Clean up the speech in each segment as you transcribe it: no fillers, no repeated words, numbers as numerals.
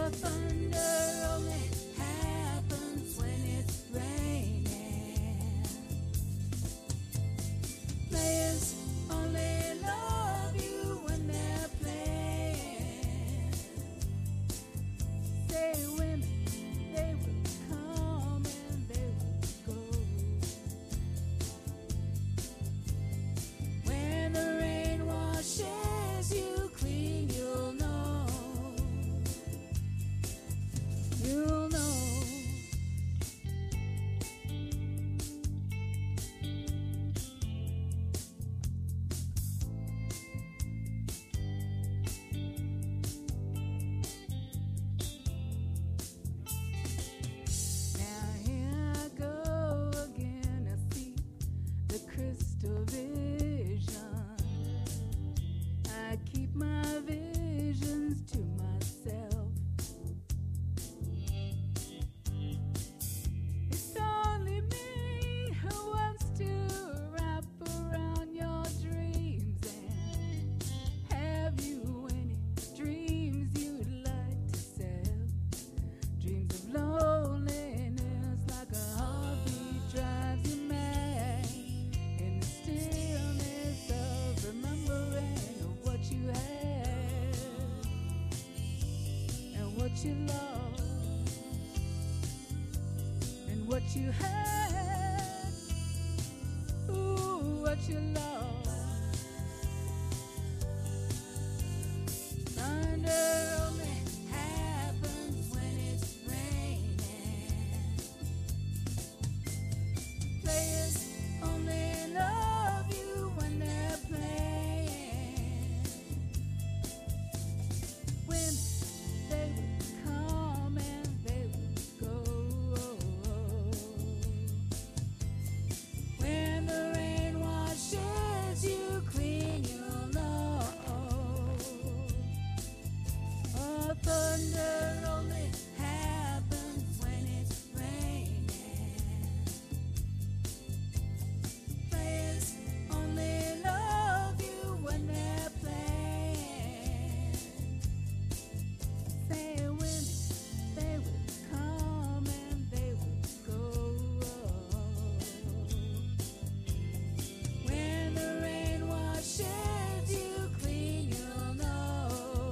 thunder only happens when it's raining. Players only love you when they're playing. Say women, they will come and they will go. When the rain washes you clean, you'll know. You'll know. Now here I go again. I see the crystal vision. I keep my visions to myself. It's only me who wants to wrap around your dreams. And have you any dreams you'd like to sell? Dreams of loneliness, like a heartbeat drives you mad. In the stillness of remembering what you had and what you lost and what you had. Ooh, what you lost. Thunder only happens when it's raining. Players only love you when they're playing. Women, they will come and they will go. When the rain washes you clean, you'll know. Oh, thunder only happens when it's raining. Players only love you when they're playing. Say women, they will come and they will go. When the rain washes you clean, you'll know.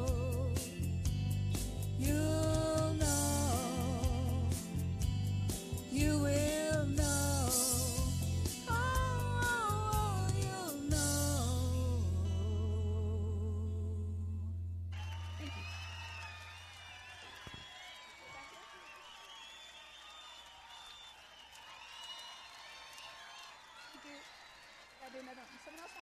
You'll know. You will know. Oh, you'll know. Thank you. Thank you. Gotta do another one. Someone else